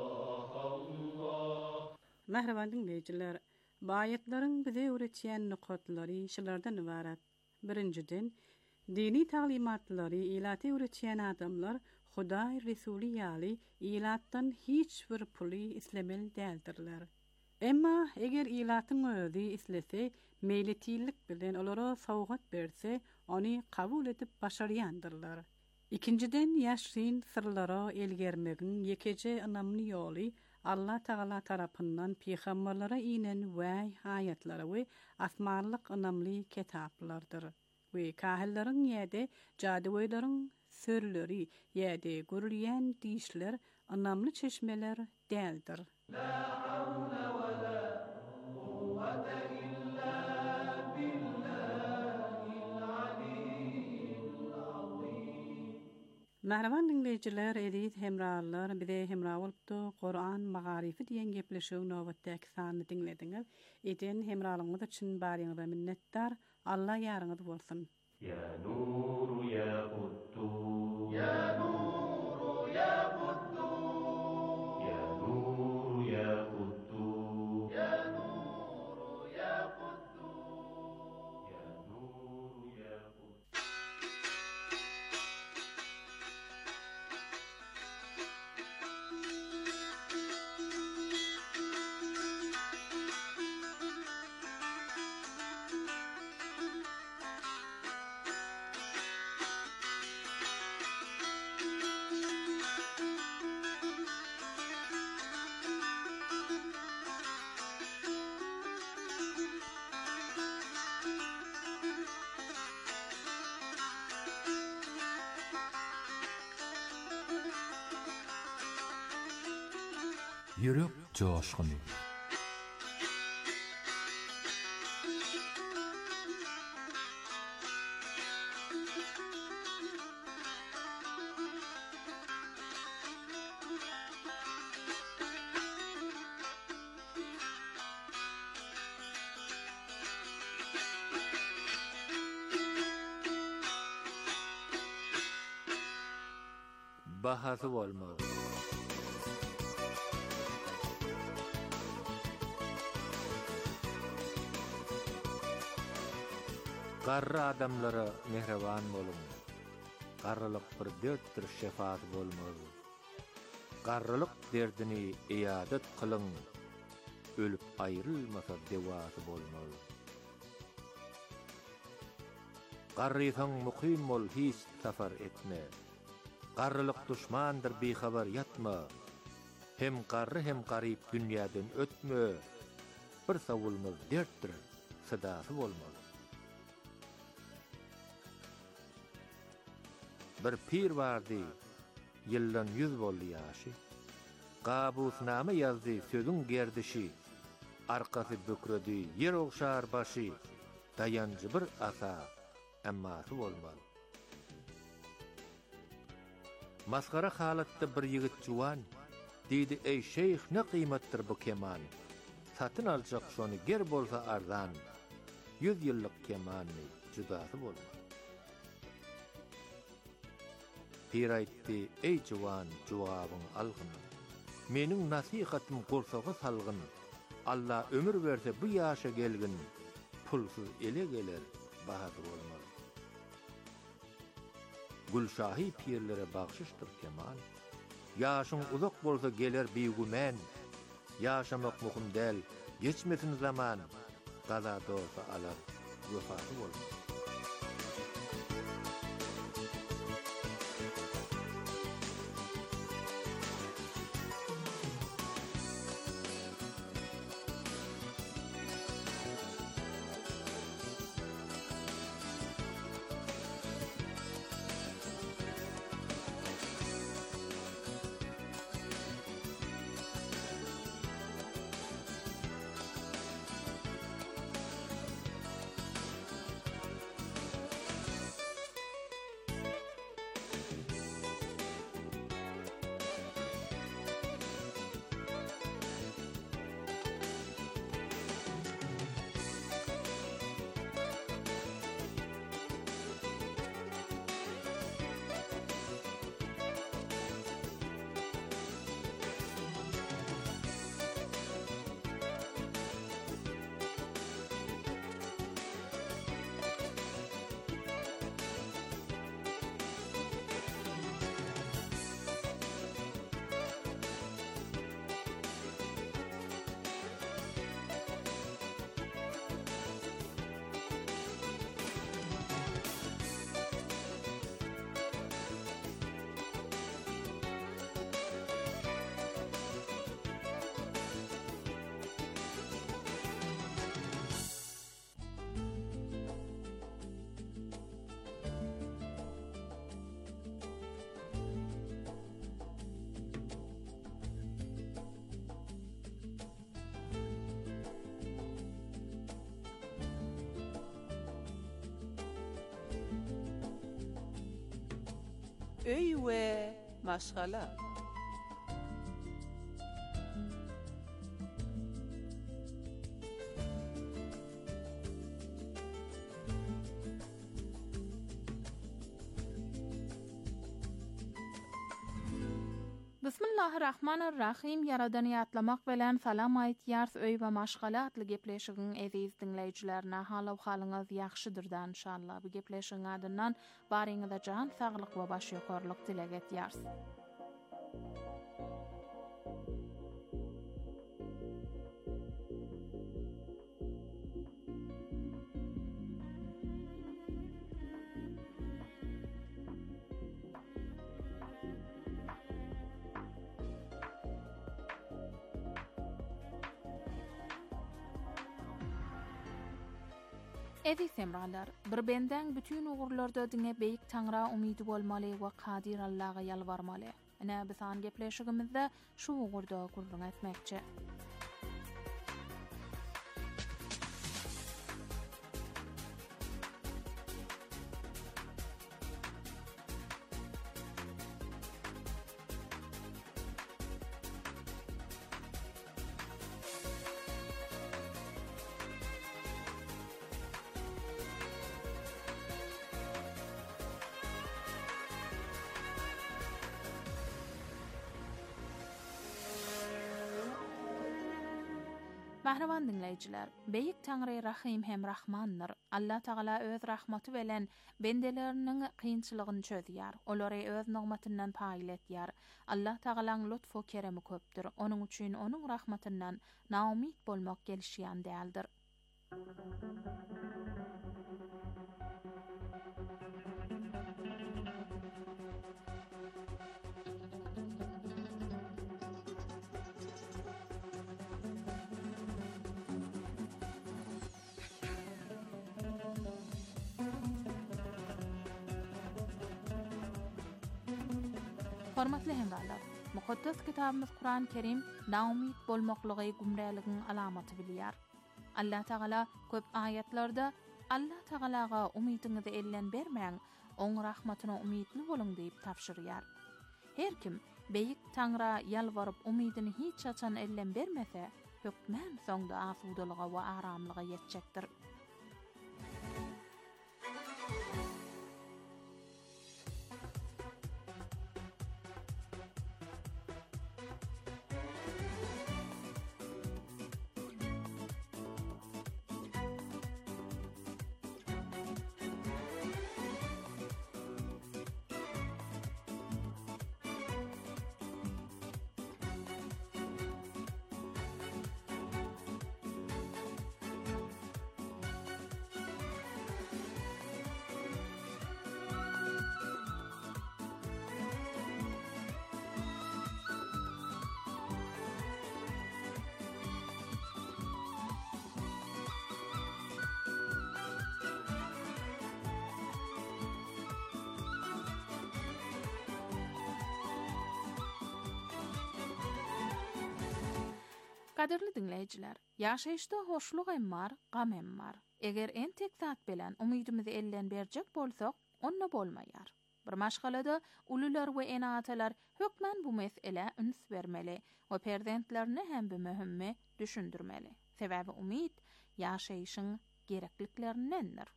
Allah. Mehreban dinleyijiler, bayetlerin bize öğretýän nukatlary şulardan ibarat. Birinciden, dini taglimatlary ilaty öğretýän adamlar Hudaý Resulü ýaly ilatdan hiç bir puly islemel däldirler. Emma eger ilatyň özi islese, meýletilik bilen olara sowgat berse, ony kabul edip başarýandyrlar. İkinciden, ýaşryn sırlara elgermegiň ýekeje anamly ýoly Allah Taala tarapyndan peýgamberlere inen wahy aýatlary we asmanlyk anamly kitaplardyr. We kahilleriň ýa-da jadyweýlaryň sörleri ýa-da görülýän diýişler anamly çeşmeler däldir. La hawla we la quwwata illa billahil aliyyil azim. Mehreban dinleyijiler, edit hemralar bize hemra bolupdy. Qur'an magarifi diýen gepleşiň nowatdaky sany dinlediňiz. Eden hemralyňyz üçin barýyňyza minnetdar. Allah ýarňyz bolsun. Ya nur ya quddus ya nur ya quddus ya nur ya quddus ya nur ya quddus ya nur ya quddus. Yürek coşkuny. Bahasy bolmaly. Garry adamlara mehreban bolun. Garrylyk bir dertdir, şefaat bolmaz. Garrylyk derdini iyadet kılın. Ölüp ayrılmasa dewasy bolmaz. Garrysan mukim bol, hiç safar etme. Garrylyk düşmandır, bihabar yatma. Hem garry hem garyp dünýäden ötme. Bir savulmaz dertdir, sadasy bolmaz. Bir pir vardy, ýyldan yüz boldy ýaşy. Gabusnama ýazdy, sözüň gerdişi. Arkasy bökredi, yer okşar başy. Dayanjy bir asa, emmasy bolmaz. Maskara halatda bir ýigit juwan diýdi: "Ey şeyh, ne kıymetdir bu keman? Satyn aljak şonu ger bolsa arzan. Yüz ýyllyk kemany judasy bolmaz." Pir aýtdy: "Ey juwan, jogabyň algyn. Meniň nasihatym gorsaga salgyn. Allah ömür berse bu ýaşa gelgin. Pulsuz ele geler, bahadır bolmaz." Gülşahi pirlere bagşyşdyr kemal. Ýaşyň uzak bolsa geler biýgümän. Ýaşamak muhim däl, geçmesin zaman. Gaza dolsa alar, wefasy bolmaz. Öy we maşgala. Bismillahirrahmanirrahim. Yaradany ýatlamak bilen salam aýtýar öý we maşgala atly gepleşigiň eziz dinleýijilerine halaw halyňyz ýaxşydyrdan inşallah. Bu gepleşigiň adyndan baryňyza jan saglyk we baş ýokarlyk dileg etýärs. Eziz semralar, bir benden bütün uğurlarda diňe beýik Taňra umydy bolmaly we Kadir Allaha ýalbarmaly. Ene bisan gepleşigimizde şu uğurda gurrun etmekçi. Mahravan dinleyijiler, Beýik Taňry Rahim hem Rahmandyr. Allah Taala öz rahmaty bilen bendeleriniň kynçylygyny çözýär. Olary öz nigmatyndan paýyl etýär. Allah Taalaň lutfu keremi köpdir. Onuň üçin onuň rahmatyndan naumit bolmak gelişýän däldir. Hormatly hemralar, mukaddes kitabymyz Kur'an-ı Kerim naumit bolmaklygy gumraligiň alamaty bilýär. Allah Taala köp ayetlarda Allah Taalaga umidiňizi ellen bermäň, oň rahmatyna umidli boluň diýip tapşyrýar. Her kim beýik Taňra ýalwaryp umidini hiç açan ellen bermese, hökmän soňda asudalyga we aramlyga ýetjekdir. Kaderli dinleyijiler, ýaşaýyşda hoşluk hem bar, gam hem bar. Eger en tek zat bilen umydymyzy ellen berjek bolsak, onna bolmaýar. Bir maşgalada ulular we enatalar hökmen bu mesele üns bermeli we perdentlerini hem bir möhümme düşündirmeli. Sebäbi umyd ýaşaýyşyň gerekliklerindendir.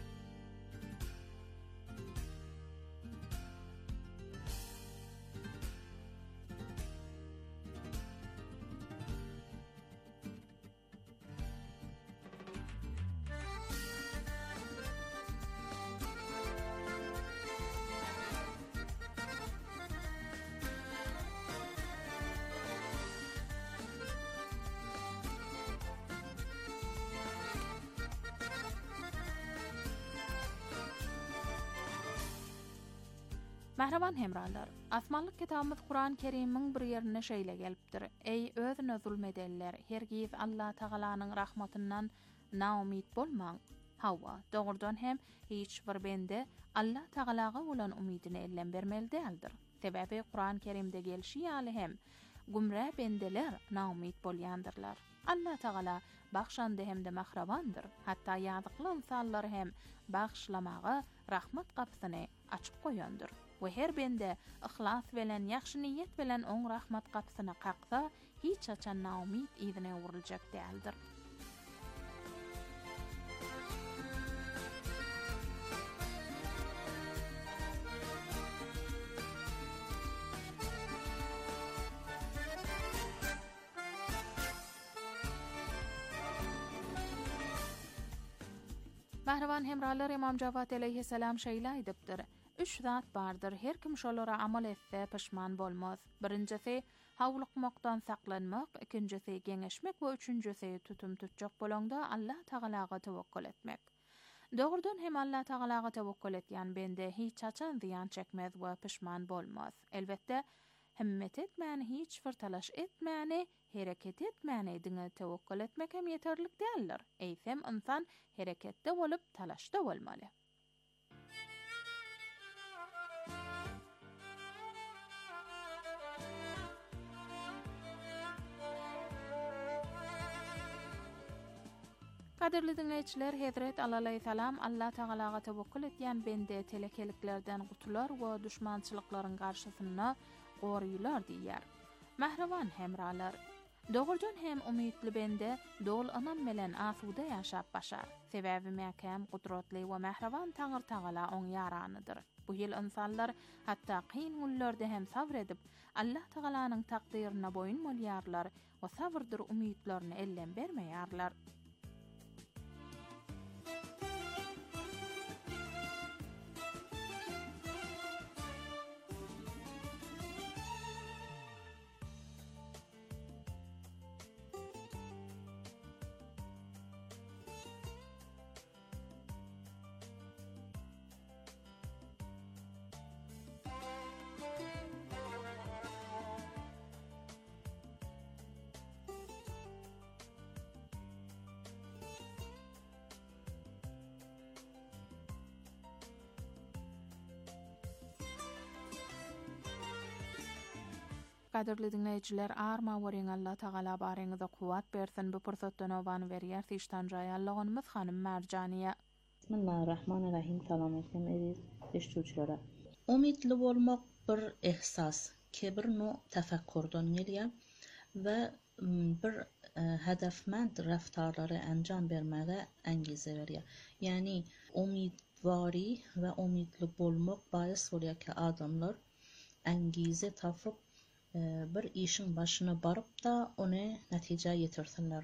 Mahravan hemralar, asmanlyk kitabymyz Kur'an-ı Kerim'iň bir ýerine şeýle gelipdir. Ey özüne zulmedenler, hergiz Allah Tagalanyň rahmatyndan naumid bolmaň. Hawa, dogurdan hem hiç bir bende Allah Tagalaga bolan umidini ellen bermeli däldir. Sebäbi Kur'an-ı Kerim'de gelşi ýaly hem gumra bendeler naumid bolýandyrlar. Allah Tagala bagşandy hem de mahrawandyr. Hatda ýazykly insanlar hem bagşlamaga rahmat kapsyny açyp goýandyr. We her bende ihlas bilen ýaxşy niýet bilen oň rahmat kapsyna kaksa, hiç açan naumid ýerine uruljak däldir. Mahravan hemralar Imam Jawad aleyhisselam şeýle aýdypdyr. Üç zat bardır, her kim şolara amal etse pişman bolmaz. Birincisi, hawlykmakdan saklanmak, ikincisi, geňeşmek we üçüncüsi, tutum tutjak bolanda Allah Tagalaga tewekkül etmek. Dogurdan hem Allah Tagalaga tewekkül etýän bende hiç açan ziyan çekmez we pişman bolmaz. Elbette, himmet etmäni, hiç bir talaş etmäni, hereket etmäni diňe tewekkül etmek hem yeterlik däldir. Eýsem insan hereketde bolup talaşda bolmaly. Kaderli dinleyijiler, Hazret Allah aleyhisselam Allah Tagalaga tewekkül etýän bende telekeliklerden gutular we düşmançylyklaryň garşysyna gorylar diýär. Mahrawan hemralar, dogurdan hem umidli bende dol anam bilen asuda ýaşap başar. Sebäbi mäkäm gudratly we mähraban Taňyr Tagala oň ýaranydyr. Bu ýyl insanlar hatda kyn günlerde hem sabr edip Allah Tagalanyň takdyryna boyun bolýarlar we sabrdyr umytlaryny ellen bermeýärler. Kaderli dinleyijiler, arma woriň Allah Tagala bareňizde kuwat bersin. Bu pursatdan oban berýär Tiştan Jaýallygymyz hanym Marjaniýa. Bismillahirrahmanirrahim. Salam aleyküm aziz eşitçilere. Umidli bolmak bir ihsas, kebir no tefekkürden gelýär we bir hedefmend raftarlary anjam bermäge angize berýär. Yani umidwari we umidli bolmak baýys bolýar ki adamlar angize tapyp bir işin başına barıp da onu natija yetirsinler.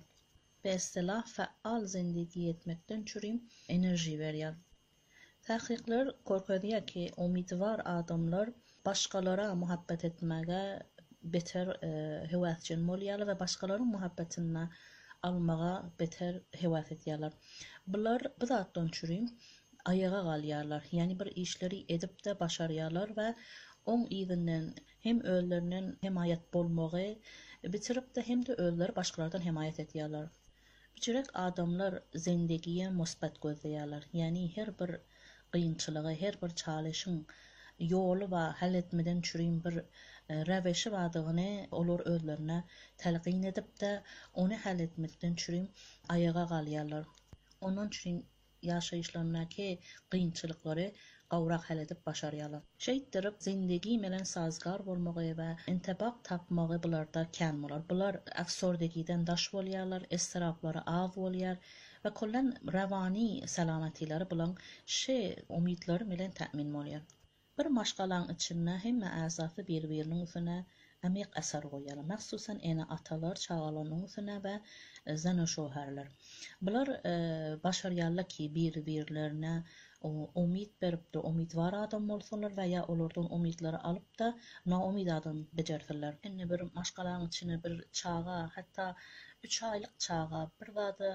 Mesela faal zindagi etmekten çürüm enerji verýär. Tahqiqler korkadýar ki umidvar adamlar başgalara muhabbet etmege beter hewasçyn bolýarlar we başgalaryň muhabbetini almaga beter hewas etýärler. Bular bu zatdan çürüm ayaga galýarlar. Yani bir işleri edip de başarýarlar we on izinden hem öllerinden hemayet bolmagy bitirip de hem de öller başkalardan hemayet etýärler. Birçok adamlar zindegiye musbat gözleýärler. Yani her bir kıyınçılığı, her bir çalışyň ýoly we hal etmeden çürüm bir räweşi badygyny olar özlerine telqin edip de onu hal etmekden çürüm ayaga galýarlar. Onun üçin ýaşaýyşlaryndaky kıyınçylyklary gawrak hal edip başarýarlar. Şeýtdirip zindegi bilen sazgar bolmagy we intibaq tapmagy bularda kän bolar. Bular afsordegiden daş bolýarlar, istiraplary az bolýar we kollan rawani salamatylary bilen şe umidlary bilen tämin bolýar. Bir maşgalaň içinde hemme azafy bir-biriniň üstüne amyk asar goýarlar. Mahsusan ene atalar, çağalanyň üstüne we zana şoherler. Bular başarýarlar ki bir-birlerine umid berip de umidvar adam bolsunlar we ya olardan umidlary alyp da naumid adam bejerdirler. Enne bir maşgalaň içine bir çağa, hatta üç aylyk çağa bir wada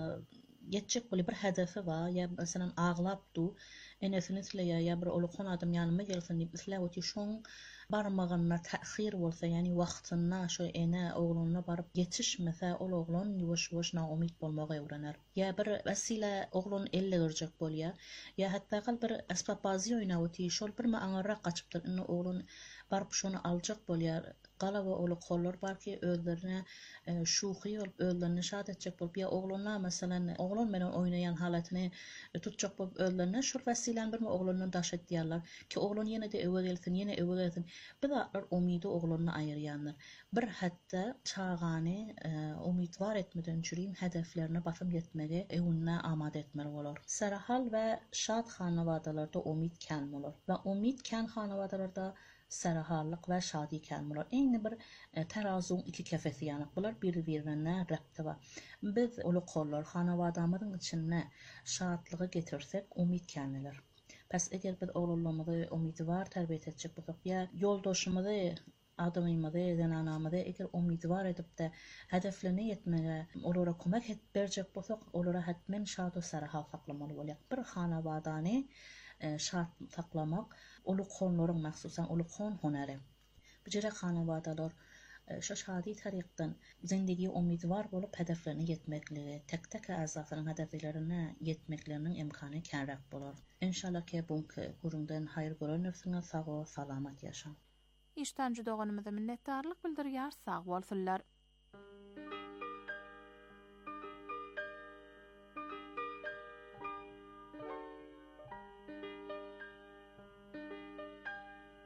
yetjek boli bir hedefi bar, ya mesela ağlapdy, enesini isleýär, ya bir ulukhan adam ýanyma gelsin diýip isläp şoň barmagyna tahir bolsa, yani wagtyna şo ene oglanyna barıp yetişmese, ol oglan ýuwaş-ýuwaş naumid bolmagy öwrenär. Ya bir vesile oglan elle görjek bolýar, ya hatta gal bir asbabazy oýnawy şol bir maňarrak gaçypdyr, indi oglan barıp şonu aljak bolýar. Gala we ulukhanlar barki özlerine şuhy bolup özlerini şad etjek bolup, ya oglanlar meselem oglan bilen oýnaýan halatyny tutjak bolup özlerine şol vesilen bir oglanyny daş etýärler ki oglan ýene de öwe gelsin, ýene öwe gelsin. Bu zatlar umydy oglanyny aýyrýanlar. Bir hatda çağany umidwar etmeden çürüm hedeflerine basym ýetmege ewünne amada etmeli bolar. Sarahal we şad hanawadalarda umid kän bolar we umid kän hanawadalarda sarahallyk we şady kän bolar. Eýni bir terazuň iki kefesi ýanyk. Bular bir-birine rapty bar. Biz ulukhanlar hanawadamyzyň içine şadlygy getirsek umid känler. Pes eger biz oglanlarymyzy umidwar terbiýet etjek bolsak, ya ýoldaşymyzy, adamymyzy, zananamyzy eger umidwar edip de hedeflerine ýetmege olara kömek edip berjek bolsak, olara hatmen şad we sarahal saklamaly bolýar. Bir hanawadany şart saklamak ulukhanlaryň mahsusan ulukhan hunary. Bijere hanawadalar şo şady taryqdan zindigi umidwar bolup hedeflerine ýetmekligi, tek-tek azafaryň hedeflerine ýetmekleriniň imkany känrak bolar. İnşallah ki buňky gurundan haýır görenlersiňiz, sag we salamat ýaşaň. İşten juda gonymy minnetdarlyk bildirýär, sag bolsunlar.